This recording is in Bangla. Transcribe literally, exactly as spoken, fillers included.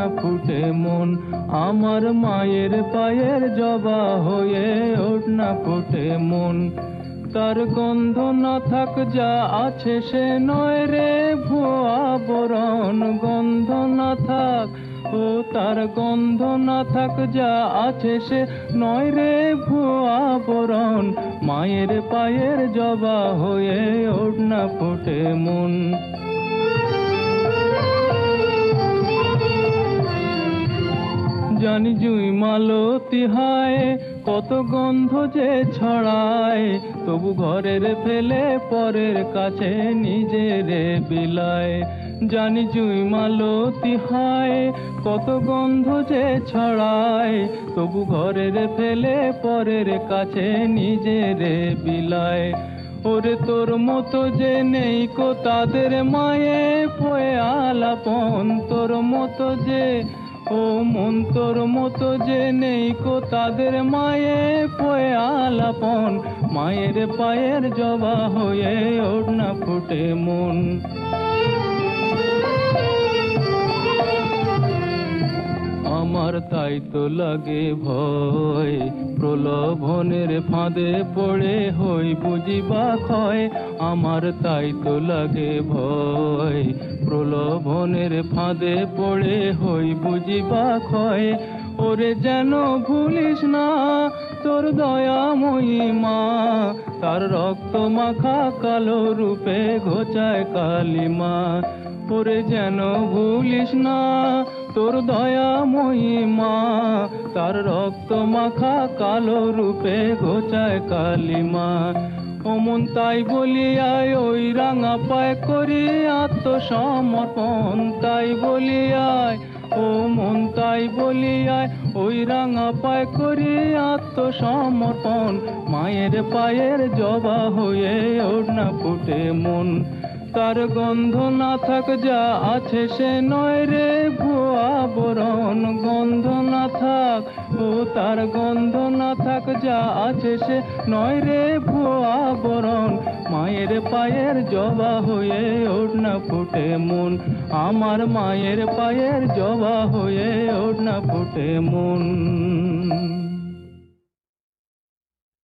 ওড়না ফুটে মন, আমার মায়ের পায়ের জবা হয়ে ওড়না ফুটে মন। তার গন্ধ না থাক যা আছে সে নয় রে ভুয়া বরণ, গন্ধ না থাক ও তার গন্ধ না থাক যা আছে সে নয় রে ভুয়া বরণ, মায়ের পায়ের জবা হয়ে ওড়না ফুটে মন। জানি জুই মালতী হায় কত গন্ধ যে ছড়ায়, তবু ঘরের ফেলে পরের কাছে নিজেরে বিলায়। জানি জুই মালতী হায় কত গন্ধ যে ছড়ায়, তবু ঘরের ফেলে পরের কাছে নিজেরে বিলায়। ওরে তোর মতো যে নেই কো তাদের মায়ে পয়ে আলাপন, তোর মতো যে ও মন তোর মতো যে নেই কো তাদের মায়ে পয়ে আলাপন, মায়ের পায়ের জবা হয়ে ওড়না ফুটে মন। আমার তাই তো লাগে ভয়, প্রলোভনের ফাঁদে পড়ে হই বুঝিবা ক্ষয়। আমার তাই তো লাগে ভয়, প্রলোভনের ফাঁদে পড়ে হই বুঝিবা ক্ষয়। ওরে যেন ভুলিস না তোর দয়াময়ী মা, তার রক্ত মাখা কালো রূপে ঘোচায় কালিমা। ওরে যেন ভুলিস না তোর দয়াময়ী মা, তার রক্ত মাখা কালো রূপে ঘোচায় কালিমা। অমন তাই বলিয়ায় ওই রাঙা পায় করি আত্মসমর্পণ, তাই বলিয়ায় ও মন তাই বলিয়ায় ওই রাঙা পায় করি আত্মসমর্পণ, মায়ের পায়ের জবা হয়ে ওড়না ফুটে মন। তার গন্ধ না থাক যা আছে সে নয় রে ভুয়া বরণ, গন্ধ না থাক ও তার গন্ধ না থাক যা আছে সে নয় রে ভুয়া বরণ, মায়ের পায়ের জবা হয়ে ওড়না ফুটে মন, আমার মায়ের পায়ের জবা হয়ে ওড়না ফুটে মন।